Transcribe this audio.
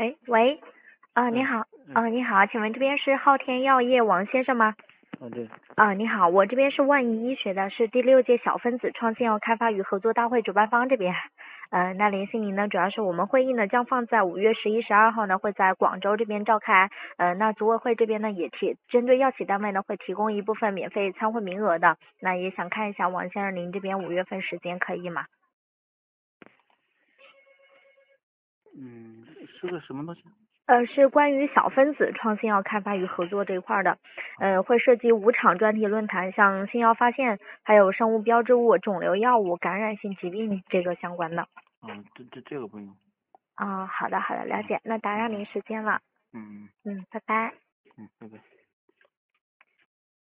喂，你好，你好，请问这边是昊天药业王先生吗？ 对。 你好，我这边是万医医学的，是第6届小分子创新药开发与合作大会主办方这边。那联系您呢，主要是我们会议呢将放在5月11、12号呢会在广州这边召开。那组委会这边呢也针对药企单位呢会提供一部分免费参会名额的。那也想看一下王先生您这边5月份时间可以吗？ 是个什么东西？ 是关于小分子创新药开发与合作这一块的，会涉及5场专题论坛，像新药发现，还有生物标志物、肿瘤药物、感染性疾病这个相关的。 这个不用。 好的，了解，那打扰您时间了。 嗯， 拜拜。 拜拜。